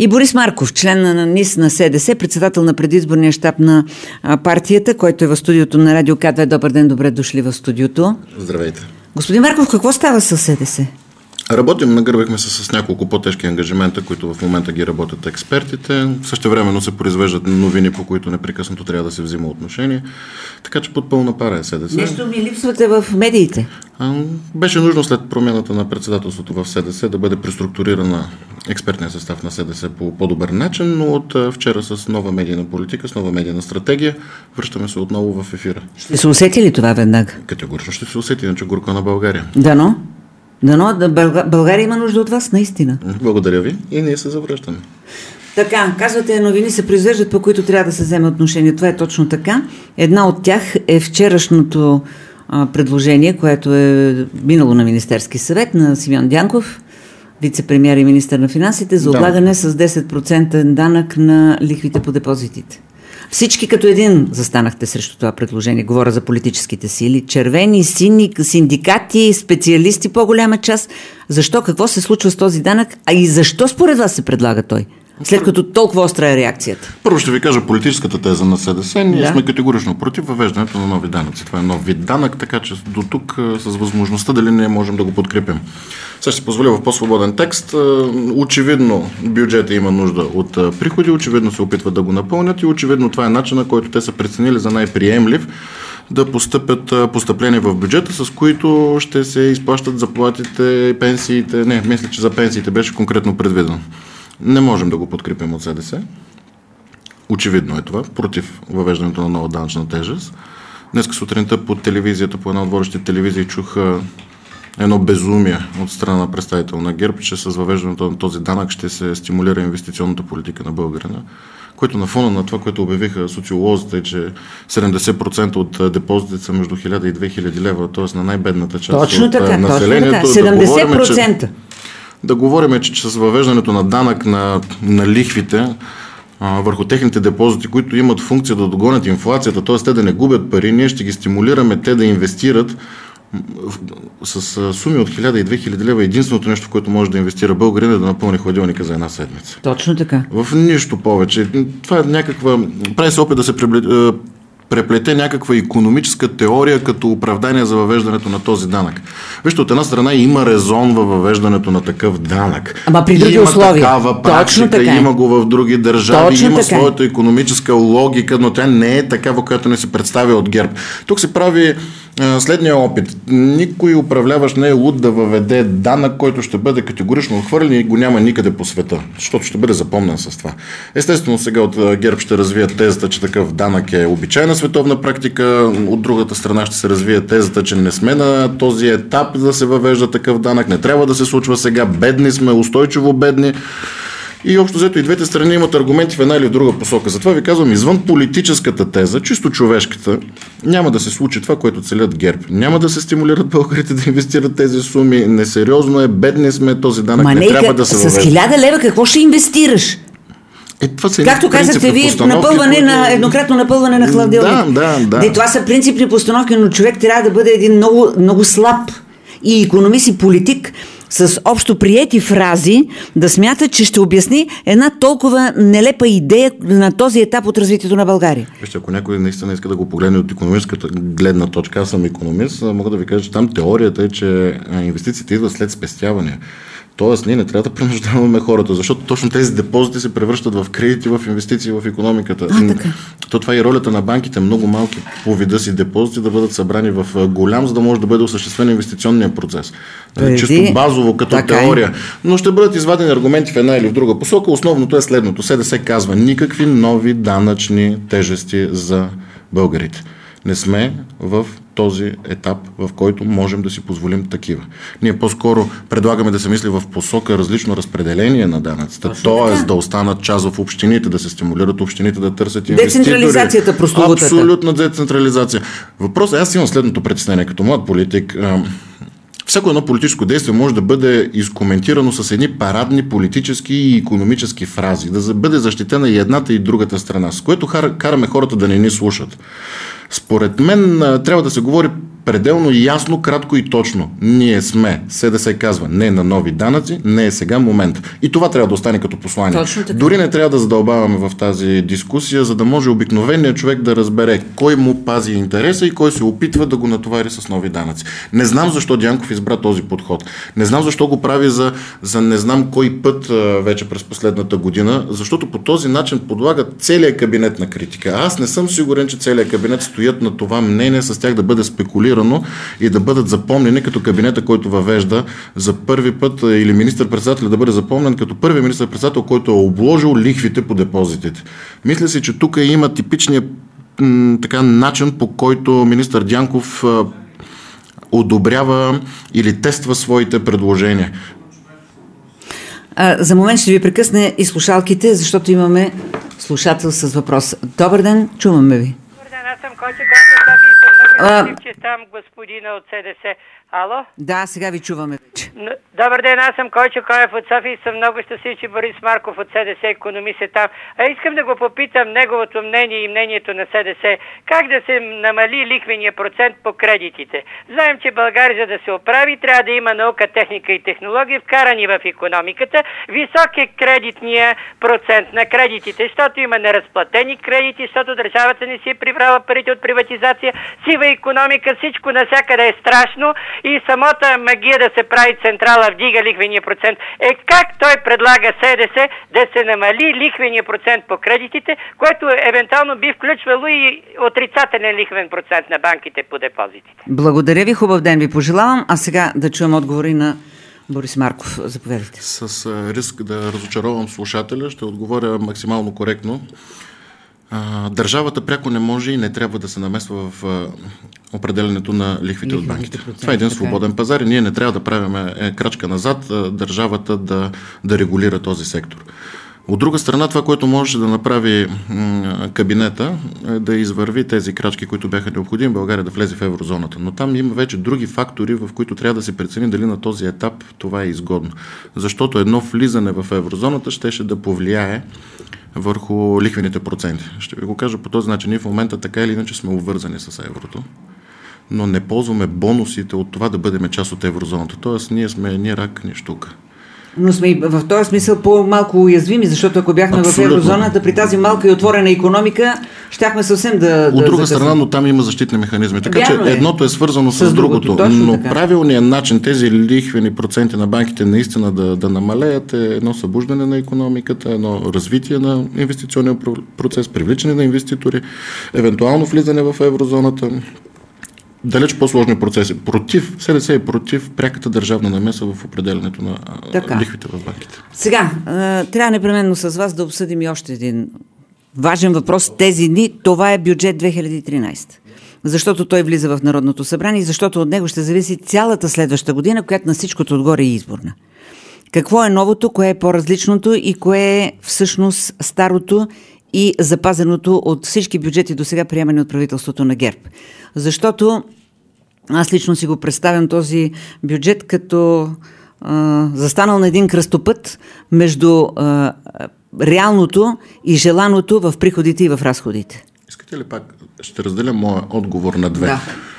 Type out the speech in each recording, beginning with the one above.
И Борис Марков, член на НИС на СДС, председател на предизборния щаб на партията, който е в студиото на Радио К2. Добър ден, добре дошли в студиото. Здравейте. Господин Марков, какво става с СДС? Работим, нагърбихме се с няколко по-тежки ангажимента, които в момента ги работят експертите. Същевременно се произвеждат новини, по които непрекъснато трябва да се взима отношение. Така че под пълна пара е СДС. Нещо ми липсвате в медиите. Беше нужно след промяната на председателството в СДС да бъде преструктурирана експертния състав на СДС по по-добър начин, но от вчера с нова медийна политика, с нова медийна стратегия, връщаме се отново в ефира. Ще се усети ли това веднага? Категорично ще се усети, иначе горко на България. Дано. България има нужда от вас, наистина. Благодаря ви и ние се завръщаме. Така, казвате, новини се произвеждат, по които трябва да се вземе отношение. Това е точно така. Една от тях е вчерашното предложение, което е минало на Министерски съвет, на Симеон Дянков, вице-премиер и министър на финансите, за облагане с 10% данък на лихвите по депозитите. Всички като един застанахте срещу това предложение. Говоря за политическите сили. Червени, сини, синдикати, специалисти, по-голяма част. Защо? Какво се случва с този данък? А и защо според вас се предлага той? След като толкова остра е реакцията. Първо ще ви кажа политическата теза на СДС. Ние сме категорично против въвеждането на нови данъци. Това е нов вид данък, така че до тук с възможността дали не можем да го подкрепим. Сега ще си позволя в по-свободен текст. Очевидно бюджета има нужда от приходи, очевидно се опитват да го напълнят и очевидно това е начинът, който те са преценили за най-приемлив да постъпят постъпления в бюджета, с които ще се изплащат заплатите, пенсиите. Не, мисля, че за пенсиите беше конкретно предвидено. Не можем да го подкрепим от СДС. Очевидно е това. Против въвеждането на нова данъчна тежест. Днеска сутринта по телевизията, по една от водещите телевизии чух едно безумие от страна на представител на ГЕРБ, че с въвеждането на този данък ще се стимулира инвестиционната политика на българина, което на фона на това, което обявиха социолозите, е, че 70% от депозитите са между 1000 и 2000 лева, т.е. на най-бедната част точно от така, населението. Точно така, 70%. Да говорим, че с въвеждането на данък на лихвите върху техните депозити, които имат функция да догонят инфлацията, т.е. те да не губят пари, ние ще ги стимулираме те да инвестират с суми от 1000 и 2000 лева. Единственото нещо, в което може да инвестира българин, е да напълни хладилника за една седмица. Точно така. В нищо повече. Това е някаква... Прави се опит да се преплете някаква икономическа теория като оправдание за въвеждането на този данък. Вижте, от една страна има резон във въвеждането на такъв данък. Ама при други условия. Има такава практика, има го в други държави, точно има своята икономическа логика, но тя не е такава, която не се представя от ГЕРБ. Тук се прави следния опит. Никой управляващ не е луд да въведе данък, който ще бъде категорично отхвърлен и го няма никъде по света, защото ще бъде запомнен с това. Естествено, сега от ГЕРБ ще развият тезата, че такъв данък е обичайна световна практика, от другата страна ще се развие тезата, че не сме на този етап да се въвежда такъв данък, не трябва да се случва сега, бедни сме, устойчиво бедни. И общо взето и двете страни имат аргументи в една или в друга посока. Затова ви казвам, извън политическата теза, чисто човешката, няма да се случи това, което целят ГЕРБ. Няма да се стимулират българите да инвестират тези суми. Несериозно е, бедни сме, този данък не трябва да се въвежда. С 1000 лева какво ще инвестираш? Както казахте ви, еднократно напълване на хладилник. Да. Това са принципни постановки, но човек трябва да бъде един много, много слаб и икономист и политик с общо приети фрази да смята, че ще обясни една толкова нелепа идея на този етап от развитието на България. Вижте, ако някой наистина иска да го погледне от икономическата гледна точка, аз съм икономист, мога да ви кажа, че там теорията е, че инвестициите идват след спестяване. Тоест, ние не трябва да принуждаваме хората, защото точно тези депозити се превръщат в кредити, в инвестиции в икономиката. Това е и ролята на банките, много малки по вида си депозити да бъдат събрани в голям, за да може да бъде осъществен инвестиционния процес. Чисто базово като теория. Но ще бъдат извадени аргументи в една или в друга посока. Основното е следното. СДС казва никакви нови данъчни тежести за българите. Не сме в този етап, в който можем да си позволим такива. Ние по-скоро предлагаме да се мисли в посока различно разпределение на данъците, т.е. да останат част в общините, да се стимулират общините да търсят инвеститори. Децентрализацията, прословутата. Абсолютна децентрализация. Въпросът, аз имам следното притеснение като млад политик. Всяко едно политическо действие може да бъде изкоментирано с едни парадни политически и икономически фрази, да бъде защитена и едната и другата страна, с което караме хората да не ни слушат. Според мен трябва да се говори пределно ясно, кратко и точно. Ние сме. СДС казва не на нови данъци, не е сега момент. И това трябва да остане като послание. Дори не трябва да задълбаваме в тази дискусия, за да може обикновеният човек да разбере кой му пази интереса и кой се опитва да го натовари с нови данъци. Не знам защо Дянков избра този подход. Не знам защо го прави за не знам кой път вече през последната година, защото по този начин подлага целият кабинет на критика. Аз не съм сигурен, че целият кабинет стоят на това мнение с тях да бъде спекулирано и да бъдат запомнени като кабинета, който въвежда за първи път, или министър-председател да бъде запомнен като първи министър-председател, който е обложил лихвите по депозитите. Мисля си, че тук има типичният начин, по който министър Дянков одобрява или тества своите предложения. За момент ще ви прекъсне и слушалките, защото имаме слушател с въпрос. Добър ден, чуваме ви. Добър ден, аз съм Койчо Койчев, съм много щастлив, че там господина от СДС. Ало? Да, сега ви чуваме. Добър ден, аз съм Койчо Коев от София и съм много щастлив, че Борис Марков от СДС икономист е там. Искам да го попитам неговото мнение и мнението на СДС. Как да се намали лихвения процент по кредитите? Знаем, че България, за да се оправи, трябва да има наука, техника и технологии, вкарани в икономиката. Висок е кредитния процент на кредитите, защото има неразплатени кредити, защото държавата не си е прибрала парите от приватизация, сива икономика, всичко навсякъде е страшно. И самата магия да се прави централа вдига лихвения процент. Как той предлага СДС да се намали лихвения процент по кредитите, което евентуално би включвало и отрицателен лихвен процент на банките по депозитите? Благодаря ви, хубав ден ви пожелавам. А сега да чуем отговори на Борис Марков. Заповядайте. С риск да разочаровам слушателя, ще отговоря максимално коректно. Държавата пряко не може и не трябва да се намесва в определенето на лихвите от банките. Това е един свободен пазар и ние не трябва да правим крачка назад, държавата да регулира този сектор. От друга страна, това, което можеше да направи кабинета, е да извърви тези крачки, които бяха необходими България да влезе в еврозоната. Но там има вече други фактори, в които трябва да се прецени дали на този етап това е изгодно. Защото едно влизане в еврозоната щеше да повлияе върху лихвените проценти. Ще ви го кажа по този начин. Ние в момента така или иначе сме обвързани с еврото, но не ползваме бонусите от това да бъдем част от еврозоната. Тоест, ние сме ни рак, ни штука. Но сме в този смисъл по-малко уязвими, защото ако бяхме абсолютно в еврозоната, при тази малка и отворена икономика, щяхме съвсем От друга страна, но там има защитни механизми. Така Вярно че едното е свързано с другото. Но така. Правилният начин тези лихвени проценти на банките наистина да намалеят е едно събуждане на икономиката, едно развитие на инвестиционния процес, привличане на инвеститори, евентуално влизане в еврозоната. Далеч по-сложни процеси. СДС е против пряката държавна намеса в определенето на лихвите в банките. Сега, трябва непременно с вас да обсъдим и още един важен въпрос тези дни. Това е бюджет 2013. Защото той влиза в Народното събрание и защото от него ще зависи цялата следваща година, която на всичкото отгоре е изборна. Какво е новото, кое е по-различното и кое е всъщност старото и запазеното от всички бюджети до сега приемани от правителството на ГЕРБ. Защото аз лично си го представям този бюджет като застанал на един кръстопът между реалното и желаното в приходите и в разходите. Искате ли пак, ще разделя моя отговор на две. Да.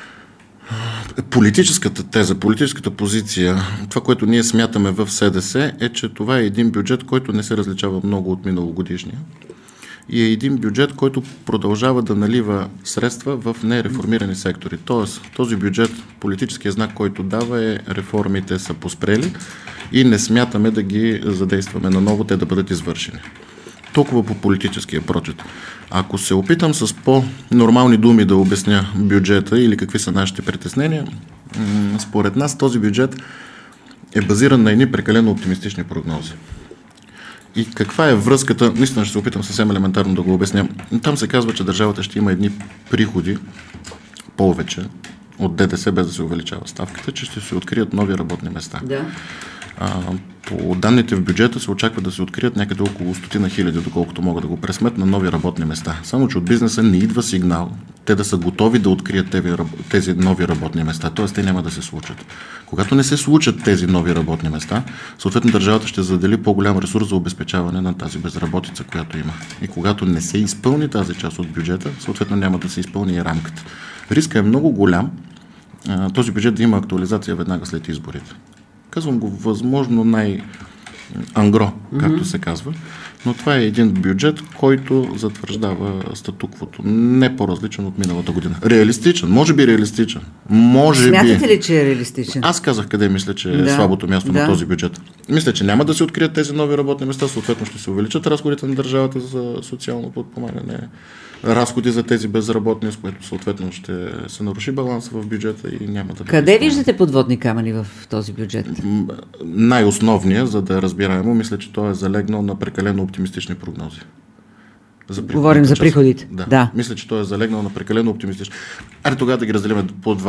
Политическата теза, политическата позиция, това, което ние смятаме в СДС е, че това е един бюджет, който не се различава много от миналогодишния. И е един бюджет, който продължава да налива средства в нереформирани сектори. Тоест, този бюджет, политическият знак, който дава е реформите са поспрели и не смятаме да ги задействаме наново, те да бъдат извършени. Толкова по политическия прочит. Ако се опитам с по-нормални думи да обясня бюджета или какви са нашите притеснения, според нас този бюджет е базиран на едни прекалено оптимистични прогнози. И каква е връзката? Наистина ще се опитам съвсем елементарно да го обясня. Там се казва, че държавата ще има едни приходи повече от ДДС, без да се увеличава ставката, че ще се открият нови работни места. Да. По данните в бюджета се очаква да се открият някъде около 100 хиляди, доколкото мога да го пресмет, на нови работни места. Само че от бизнеса не идва сигнал те да са готови да открият тези нови работни места. Т.е. те няма да се случат. Когато не се случат тези нови работни места, съответно държавата ще задели по-голям ресурс за обезпечаване на тази безработица, която има. И когато не се изпълни тази част от бюджета, съответно няма да се изпълни и рамката. Риска е много голям този бюджет да има актуализация веднага след изборите. Казвам го възможно най-ангро, както се казва, но това е един бюджет, който затвърждава статуквото. Не по-различен от миналата година. Реалистичен, може би реалистичен. Смятате ли, че е реалистичен? Аз казах къде мисля, че е слабото място на този бюджет. Мисля, че няма да се открият тези нови работни места, съответно ще се увеличат разходите на държавата за социално подпомагане, разходи за тези безработни, с което съответно ще се наруши баланса в бюджета и няма да... Къде виждате подводни камъни в този бюджет? Най-основният, за да разбираемо, мисля, че той е залегнал на прекалено оптимистични прогнози. Говорим за приходите. Да. Мисля, че той е залегнал на прекалено оптимистични. Тогава да ги разделим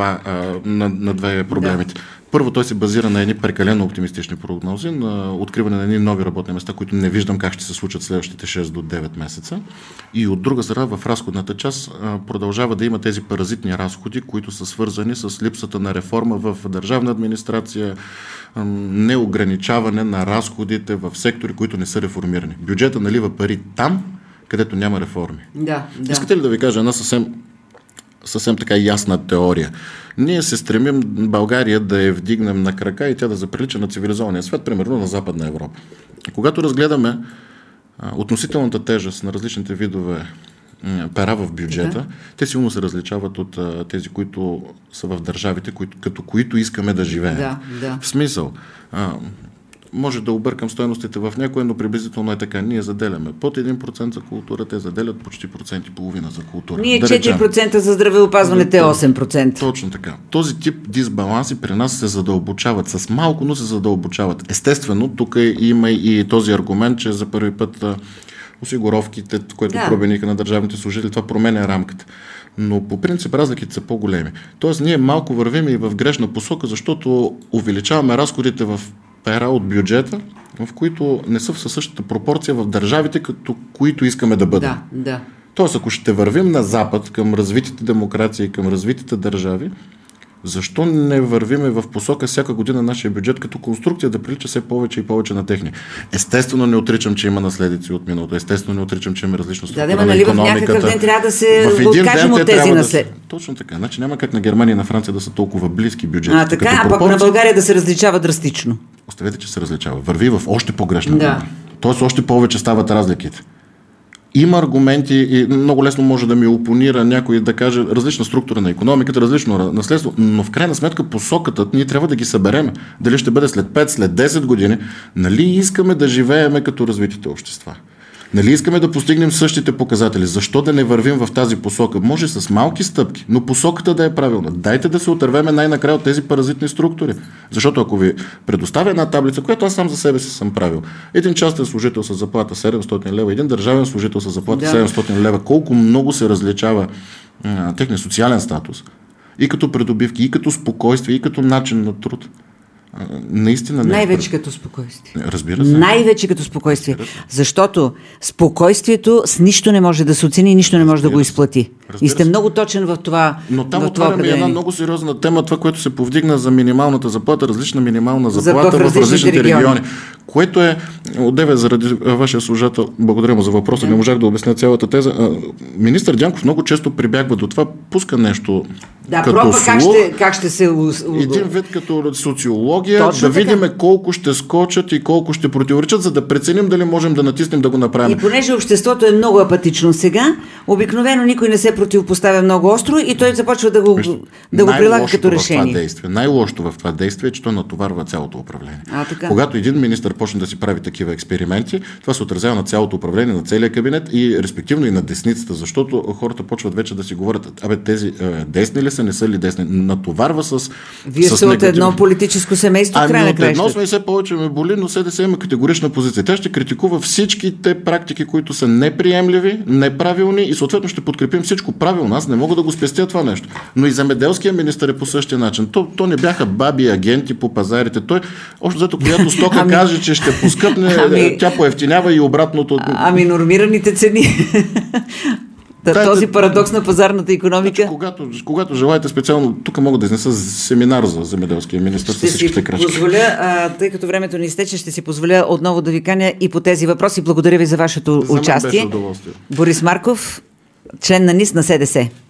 на две проблемите. Да. Първо, той се базира на едни прекалено оптимистични прогнози, на откриване на едни нови работни места, които не виждам как ще се случат следващите 6 до 9 месеца. И от друга страна, в разходната част продължава да има тези паразитни разходи, които са свързани с липсата на реформа в държавна администрация, неограничаване на разходите в сектори, които не са реформирани. Бюджета налива пари там, където няма реформи. Да. Искате ли да ви кажа една съвсем така ясна теория? Ние се стремим България да я вдигнем на крака и тя да заприлича на цивилизования свят, примерно на Западна Европа. Когато разгледаме относителната тежест на различните видове пера в бюджета, те силно се различават от тези, които са в държавите, като които искаме да живеем. В смисъл, може да объркам стойностите в някое, но приблизително е така. Ние заделяме под 1% за култура, те заделят почти 1,5% за култура. Ние 4% за здравеопазване, те 8%. Точно така. Този тип дисбаланси при нас се задълбочават. С малко, но се задълбочават. Естествено, тук има и този аргумент, че за първи път осигуровките, които пробениха на държавните служители, това променя рамката. Но по принцип разликите са по-големи. Тоест ние малко вървим и в грешна посока, защото увеличаваме разходите в пера от бюджета, в които не са в същата пропорция в държавите, като които искаме да бъдем. Да. Тоест, ако ще вървим на запад, към развитите демокрации, към развитите държави, защо не вървиме в посока всяка година нашия бюджет като конструкция да прилича все повече и повече на техния? Естествено не отричам, че има наследици от миналото. Естествено не отричам, че има различна структура на икономиката. В някакъв ден трябва да се откажем от тези наследици. Точно така. Значи няма как на Германия и на Франция да са толкова близки бюджети. А пък на България да се различава драстично. Оставете, че се различава. Върви в още по-грешна вода. Тоест още повече стават разликите. Има аргументи и много лесно може да ми опонира някой да каже различна структура на икономиката, различно наследство, но в крайна сметка посоката ние трябва да ги съберем. Дали ще бъде след 5, след 10 години, нали искаме да живееме като развитите общества? Нали искаме да постигнем същите показатели? Защо да не вървим в тази посока? Може с малки стъпки, но посоката да е правилна. Дайте да се отървеме най-накрая от тези паразитни структури. Защото ако ви предоставя една таблица, която аз сам за себе си съм правил, един частен служител с заплата 700 лева, един държавен служител с заплата 700 лева, колко много се различава техния социален статус, и като придобивки, и като спокойствие, и като начин на труд. Наистина не. Най-вече като спокойствие. Разбира се. Най-вече като спокойствие. Защото спокойствието с нищо не може да се оцени и нищо не може да го изплати. И сте много точен в това. Но там отваряме една много сериозна тема, това, което се повдигна за минималната заплата, различна минимална заплата в различните региони. Което е, отдеве заради вашия служител, благодаря му за въпроса, не можах да обясня цялата теза. Министър Дянков много често прибягва до това, пуска нещо като слух, как ще се... един вид като социология, точно да видим колко ще скочат и колко ще противоречат, за да преценим дали можем да натиснем да го направим. И понеже обществото е много апатично сега, обикновено никой не се противопоставя много остро и той започва да го прилага като решение. Най-лошото в това действие е, че то натоварва цялото управление. Когато един министър почне да си прави такива експерименти, това се отразява на цялото управление, на целия кабинет и респективно и на десницата, защото хората почват вече да си говорят, тези десни ли СДС не са ли десни? Натоварва с Вие сте от едно политическо семейство, край на краищата. От едно сме все повече ме боли, но СДС има категорична позиция. Тя ще критикува всичките практики, които са неприемливи, неправилни и съответно ще подкрепим всичко правилно. Аз не мога да го спестя това нещо. Но и земеделския министър е по същия начин. То не бяха баби агенти по пазарите. Той, още зато, когато стока каже, че ще поскъпне, тя поевтинява и обратното. Нормираните цени. Този парадокс на пазарната икономика. Когато желаете специално, тук мога да изнеса семинар за земеделския министър с всичките крачки. Тъй като времето ни изтече, ще си позволя отново да ви каня и по тези въпроси. Благодаря ви за вашето участие. Беше удоволствие. Борис Марков, член на НИС на СДС.